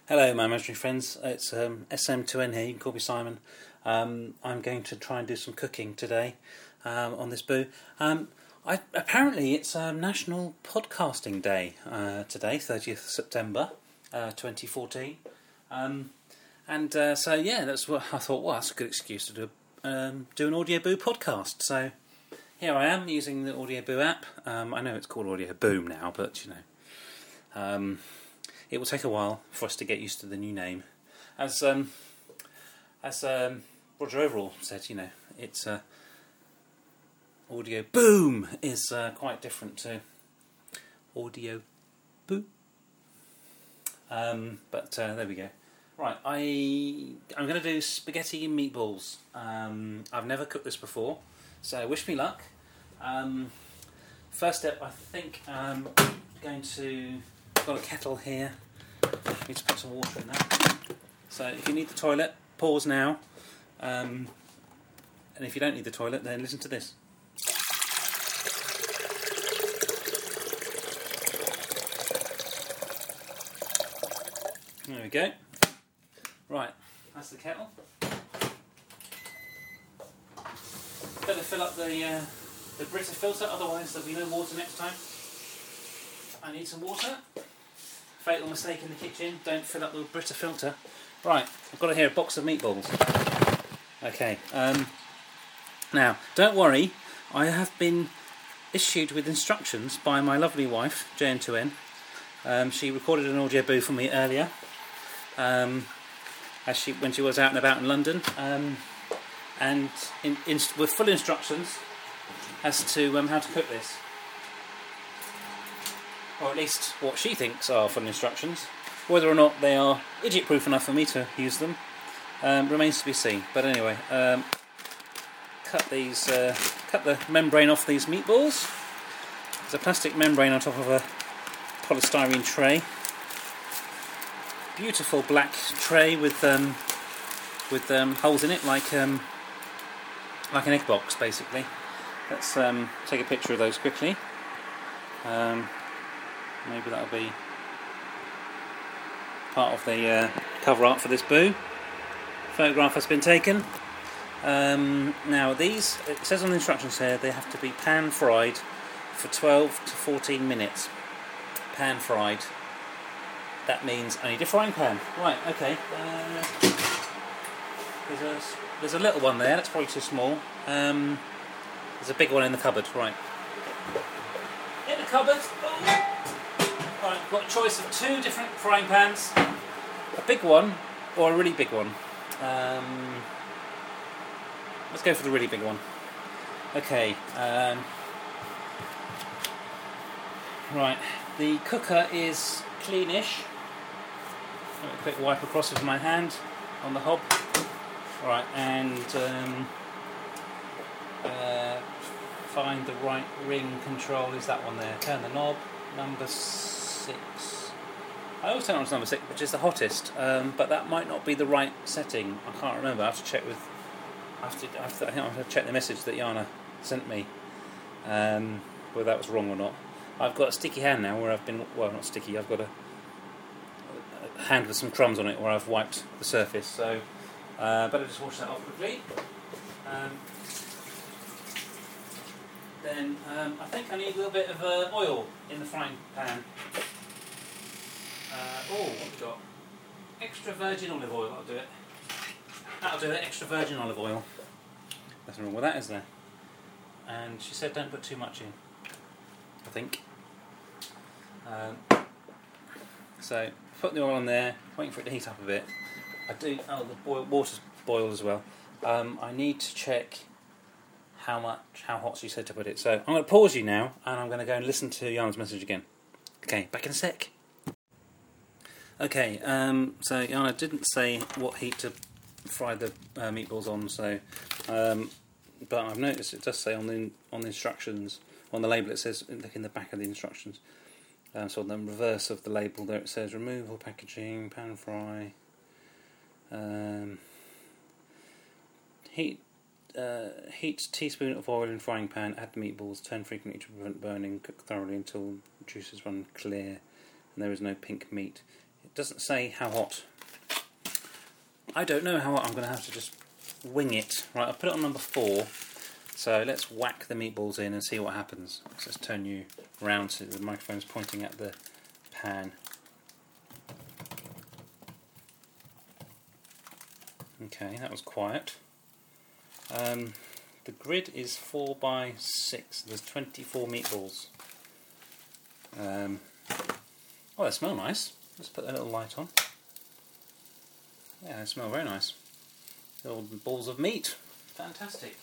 Hello, my imaginary friends. It's SM2N here. You can call me Simon. I'm going to try and do some cooking today on this boo. Apparently, it's National Podcasting Day today, 30th September 2014. So that's what I thought. Well, that's a good excuse to do an Audio Boo podcast. So here I am using the Audio Boo app. I know it's called Audio Boom now, but it will take a while for us to get used to the new name. As Roger Overall said, it's Audio Boom is quite different to Audio Boo. But there we go. Right, I'm going to do spaghetti and meatballs. I've never cooked this before, so wish me luck. First step, I think I'm going to... I've got a kettle here. I need to put some water in that. So if you need the toilet, pause now. And if you don't need the toilet, then listen to this. There we go. Right, that's the kettle. Better fill up the Brita filter, otherwise there'll be no water next time. I need some water. Fatal mistake in the kitchen, don't fill up the Brita filter. Right, I've got here a box of meatballs. Okay, now, don't worry, I have been issued with instructions by my lovely wife, JN2N. She recorded an audio boo for me earlier, when she was out and about in London, and with full instructions as to how to cook this. Or at least what she thinks are full instructions. Whether or not they are idiot-proof enough for me to use them remains to be seen. But anyway, cut the membrane off these meatballs. There's a plastic membrane on top of a polystyrene tray. Beautiful black tray with holes in it, like an egg box, basically. Let's take a picture of those quickly. Maybe that'll be part of the cover art for this boo. Photograph has been taken. Now these, it says on the instructions here, they have to be pan fried for 12 to 14 minutes. Pan fried. That means I need a frying pan. Right, okay. There's a little one there, that's probably too small. There's a big one in the cupboard, right. In the cupboard. Oh. Right, I've got a choice of two different frying pans. A big one or a really big one. Let's go for the really big one. Okay. Right, the cooker is cleanish. A quick wipe across with my hand on the hob. Right, and find the right ring control. Is that one there? Turn the knob. Number 6. I always turn it on to number 6, which is the hottest, but that might not be the right setting. I can't remember. I have to check with. I think I have to check the message that Jana sent me, whether that was wrong or not. I've got a sticky hand now where I've been. Well, not sticky. I've got a hand with some crumbs on it where I've wiped the surface. So better just wash that off quickly. Then I think I need a little bit of oil in the frying pan. What have we got? Extra virgin olive oil, that'll do it. That'll do it, extra virgin olive oil. Nothing wrong with that, is there? And she said don't put too much in, I think. So, put the oil on there, waiting for it to heat up a bit. The water's boiled as well. I need to check how hot she said to put it. So I'm going to pause you now, and I'm going to go and listen to Jana's message again. Okay, back in a sec. Okay, so Jana didn't say what heat to fry the meatballs on, so but I've noticed it does say on the instructions, on the label it says, look in the back of the instructions, so on the reverse of the label there it says remove all packaging, pan fry, heat teaspoon of oil in frying pan, add the meatballs, turn frequently to prevent burning, cook thoroughly until juices run clear and there is no pink meat. doesn't say how hot. I don't know how hot. I'm going to have to just wing it. Right, I'll put it on number 4. So let's whack the meatballs in and see what happens. So let's turn you around so the microphone's pointing at the pan. Okay, that was quiet. The grid is 4 by 6. There's 24 meatballs. Oh, they smell nice. Let's put that little light on. Yeah, they smell very nice. Little balls of meat. Fantastic.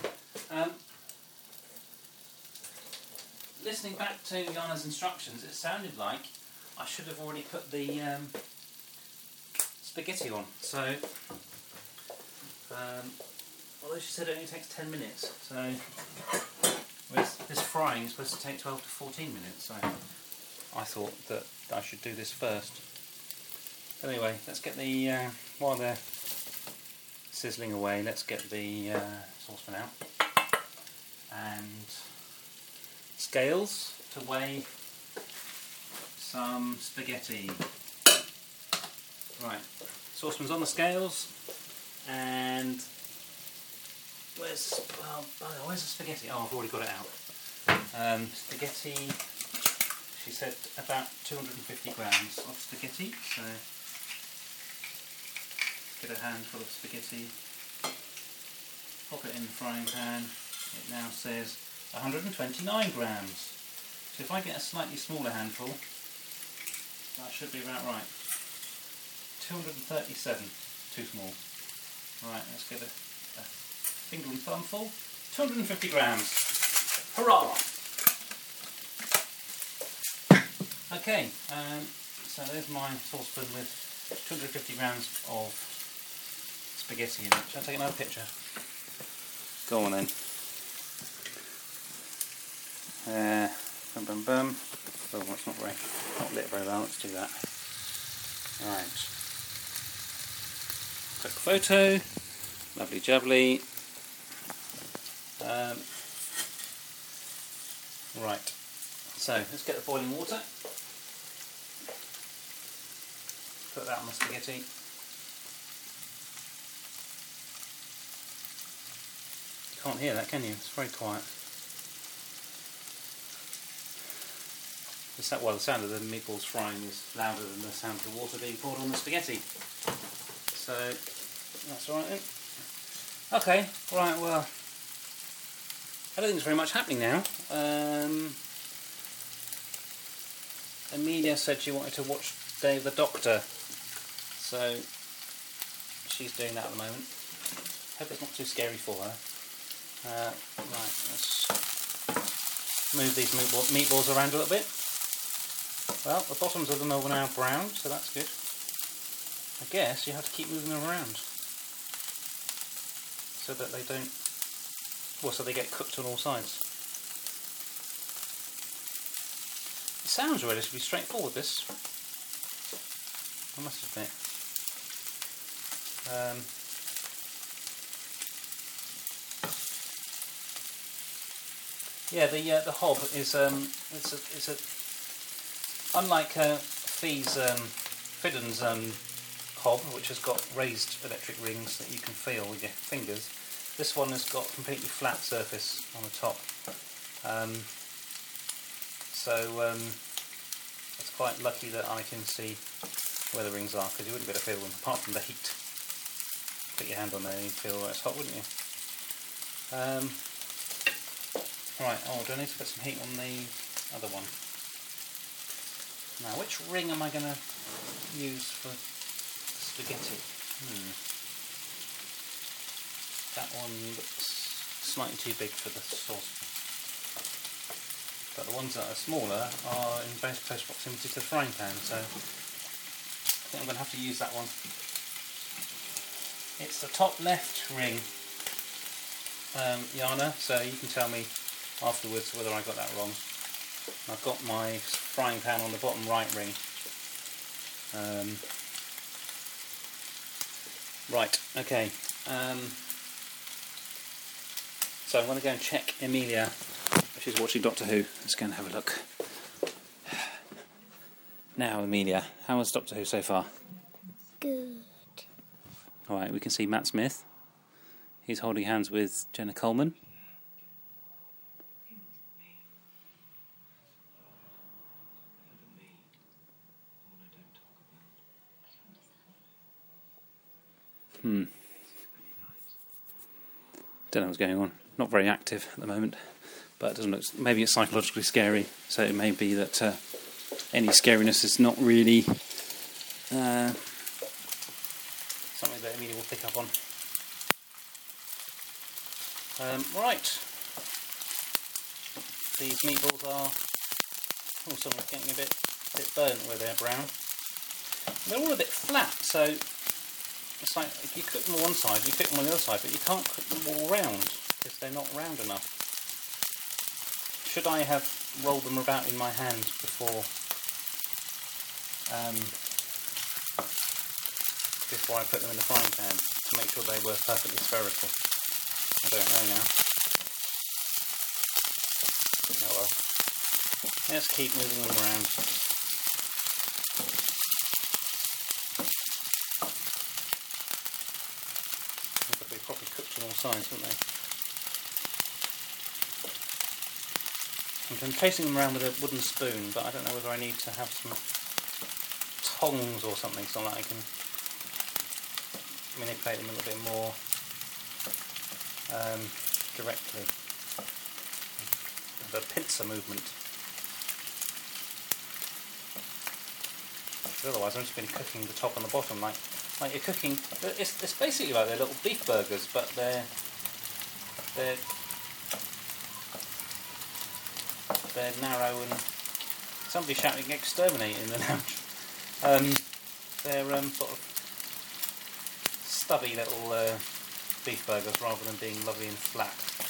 Listening back to Jana's instructions, it sounded like I should have already put the spaghetti on. So, although she said it only takes 10 minutes, so this frying is supposed to take 12 to 14 minutes, so I thought that I should do this first. Anyway, let's get the, while they're sizzling away, let's get the saucepan out. And scales to weigh some spaghetti. Right, saucepan's on the scales, and where's the spaghetti? Oh, I've already got it out. Spaghetti, she said about 250 grams of spaghetti, so get a handful of spaghetti, pop it in the frying pan. It now says 129 grams. So if I get a slightly smaller handful, that should be about right. 237, too small. Right, let's get a finger and thumb full. 250 grams. Hurrah! Okay, so there's my saucepan with 250 grams of spaghetti in it. Shall I take another picture? Go on then. Bum bum bum. Oh, it's not lit very well. Let's do that. Right. Quick photo. Lovely jubbly. Right. So let's get the boiling water. Put that on the spaghetti. You can't hear that, can you? It's very quiet. The sound of the meatballs frying is louder than the sound of the water being poured on the spaghetti. So that's alright then. Okay, right, well, I don't think there's very much happening now. Amelia said she wanted to watch Dave the Doctor, so she's doing that at the moment. Hope it's not too scary for her. Right, let's move these meatballs around a little bit. Well, the bottoms of them are now brown, so that's good. I guess you have to keep moving them around so that they don't, well, so they get cooked on all sides. It sounds relatively straightforward, this, I must admit. Yeah, the hob is it's a unlike Fidden's hob, which has got raised electric rings that you can feel with your fingers. This one has got completely flat surface on the top, it's quite lucky that I can see where the rings are, because you wouldn't be able to feel them apart from the heat. Put your hand on there and you'd feel it's hot, wouldn't you? Right, do I need to put some heat on the other one? Now, which ring am I going to use for spaghetti? That one looks slightly too big for the saucepan. But the ones that are smaller are in very close proximity to the frying pan, so I think I'm going to have to use that one. It's the top left ring, Jana, so you can tell me afterwards whether I got that wrong. I've got my frying pan on the bottom right ring. Right, okay. So I'm going to go and check Amelia. She's watching Doctor Who. Let's go and have a look. Now, Amelia, how was Doctor Who so far? Good. Alright, we can see Matt Smith. He's holding hands with Jenna Coleman. Don't know what's going on. Not very active at the moment, but it doesn't look. Maybe it's psychologically scary, so it may be that any scariness is not really something that Amelia will pick up on. Right. These meatballs are also getting a bit burnt where they're brown. They're all a bit flat, so it's like if you cook them on one side, you cook them on the other side, but you can't cook them all round because they're not round enough. Should I have rolled them about in my hand before I put them in the frying pan to make sure they were perfectly spherical? I don't know now. Oh well. Let's keep moving them around. They've got to be properly cooked on all sides, haven't they? I'm chasing them around with a wooden spoon, but I don't know whether I need to have some tongs or something so that I can manipulate them a little bit more directly. The pincer movement. Otherwise I'm just going to be cooking the top and the bottom like you're cooking. It's basically like they're little beef burgers, but they're narrow and somebody shouting "exterminate" in the lounge. They're sort of stubby little beef burgers rather than being lovely and flat.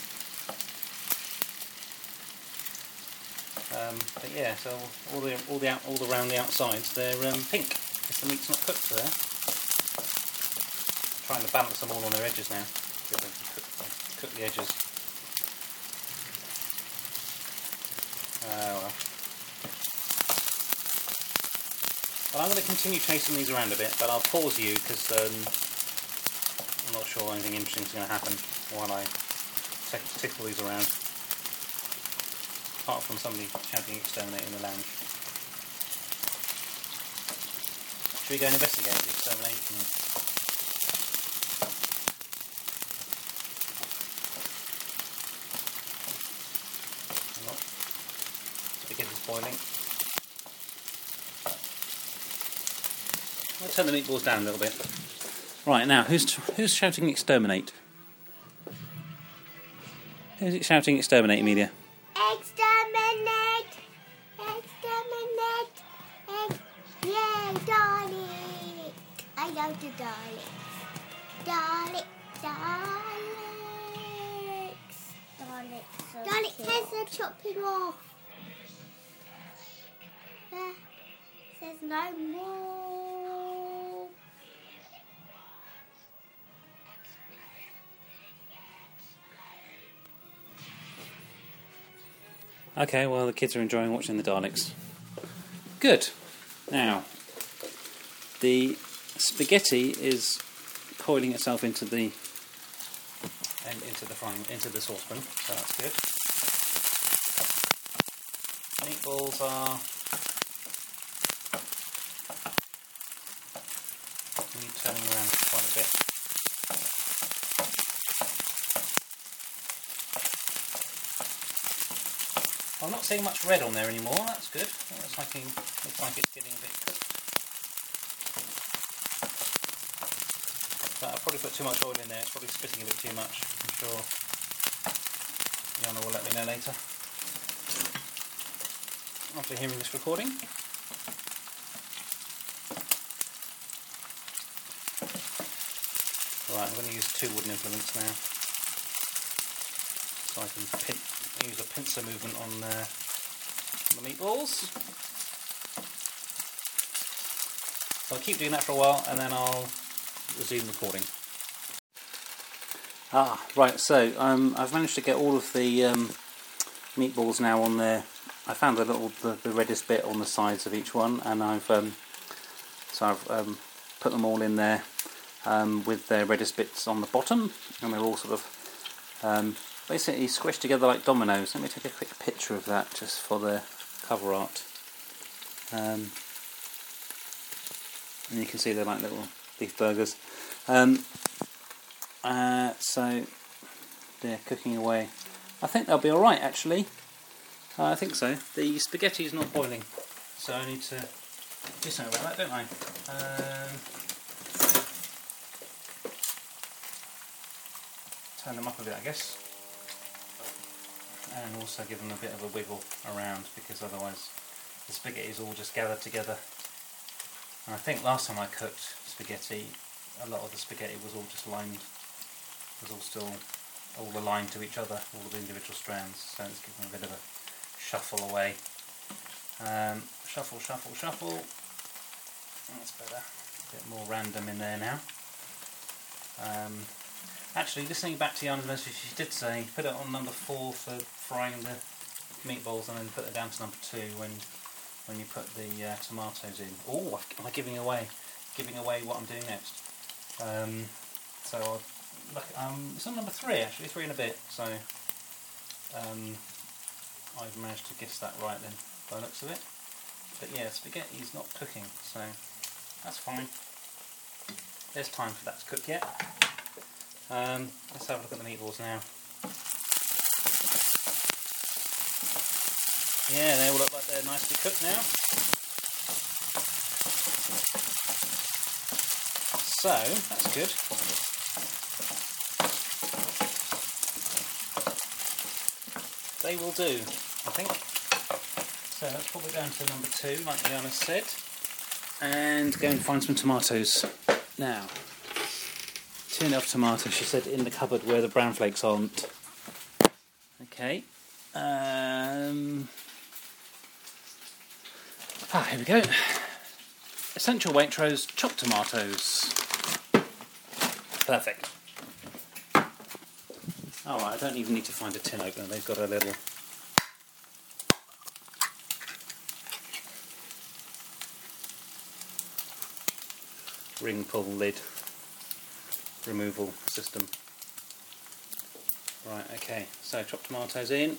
But yeah, so all around the outsides they're pink because the meat's not cooked there. Trying to balance them all on their edges now. See if I can cook the edges. Well, I'm going to continue chasing these around a bit, but I'll pause you because I'm not sure anything interesting is going to happen while I tickle these around. Apart from somebody shouting "exterminate" in the lounge. Should we go and investigate the extermination? Spaghetti's boiling. I'll turn the meatballs down a little bit. Right, now, who's shouting "exterminate"? Who's it shouting "exterminate", Amelia? Exterminate! Exterminate! Yeah, Dalek! I love the Daleks. Daleks heads are chopping off. There's no more. Okay, well the kids are enjoying watching the Daleks. Good. Now, the spaghetti is coiling itself into the saucepan, so that's good. Meatballs are turning around quite a bit. I'm not seeing much red on there anymore. That's good. Looks like it's getting a bit cooked. But I've probably put too much oil in there. It's probably spitting a bit too much. I'm sure Yana will let me know later after hearing this recording. Right, I'm going to use 2 wooden implements now, so I can use a pincer movement on the meatballs. So I'll keep doing that for a while, and then I'll resume recording. Right, so I've managed to get all of the meatballs now on their I found the reddest bit on the sides of each one, and I've put them all in there with their reddest bits on the bottom, and they're all sort of basically squished together like dominoes. Let me take a quick picture of that just for the cover art. And you can see they're like little beef burgers. So they're cooking away. I think they'll be alright actually. I think so. The spaghetti's not boiling, so I need to do something about that, don't I? Turn them up a bit, I guess. And also give them a bit of a wiggle around, because otherwise the spaghetti's all just gathered together. And I think last time I cooked spaghetti, a lot of the spaghetti was all just lined, was all still all aligned to each other, all of the individual strands, so let's give them a bit of a shuffle away. Shuffle, shuffle, shuffle. That's better. A bit more random in there now. Actually, listening back to Jana's message, she did say put it on number 4 for frying the meatballs, and then put it down to number 2 when you put the tomatoes in. Oh, am I giving away what I'm doing next? So it's on number 3 actually, 3 and a bit. So I've managed to guess that right then, by the looks of it. But yeah, spaghetti's not cooking, so that's fine. There's time for that to cook yet. Let's have a look at the meatballs now. Yeah, they all look like they're nicely cooked now. So, that's good. They will do, I think. So let's pop it down to number 2, like Jana said. And go and find some tomatoes. Now, tin of tomatoes, she said, in the cupboard where the brown flakes aren't. Okay. Here we go. Essential Waitrose chopped tomatoes. Perfect. Alright, I don't even need to find a tin opener, they've got a little ring pull lid removal system. Right, okay, so chopped tomatoes in.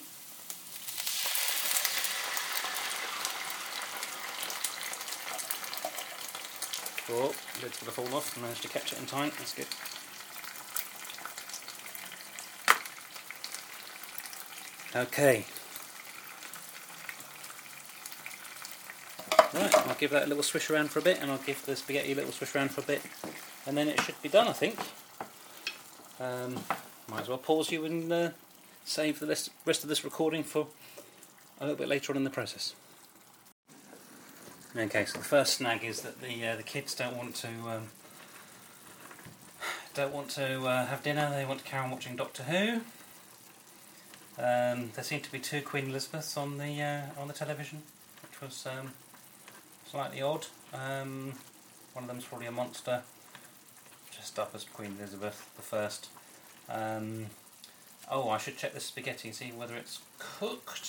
Oh, lid's going to fall off. I managed to catch it in time, that's good. Okay. Right, I'll give that a little swish around for a bit, and I'll give the spaghetti a little swish around for a bit, and then it should be done, I think. Might as well pause you and save the rest of this recording for a little bit later on in the process. Okay, so the first snag is that the kids don't want to have dinner. They want to carry on watching Doctor Who. There seem to be 2 Queen Elizabeths on the television, which was slightly odd. One of them's probably a monster, dressed up as Queen Elizabeth I. Oh, I should check the spaghetti and see whether it's cooked.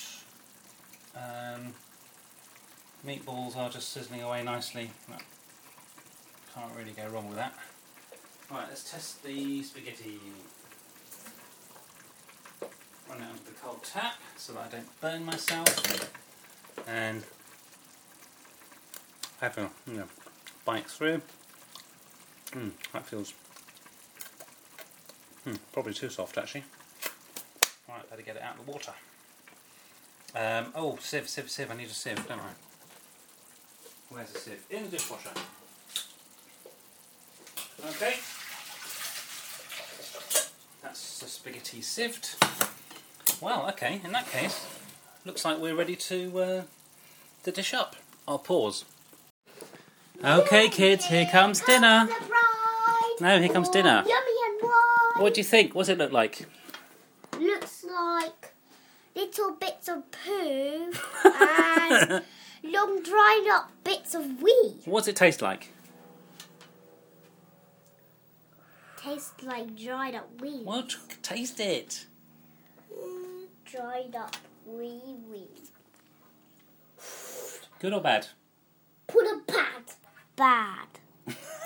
Meatballs are just sizzling away nicely. No, can't really go wrong with that. Right, let's test the spaghetti. Run it under the cold tap so that I don't burn myself. And have a bite through. That feels probably too soft actually. Right, better get it out of the water. Oh, sieve, I need a sieve, don't I? Where's the sieve? In the dishwasher. Okay. That's the spaghetti sieved. Well, okay, in that case, looks like we're ready to dish up. I'll pause. Okay, kids, here comes dinner. No, here comes dinner. Yummy and white. What do you think? What does it look like? Looks like little bits of poo and long dried up bits of wee. What does it taste like? Tastes like dried up wee. Well, taste it. Dried up wee. Good or bad? Put a pad. Bad.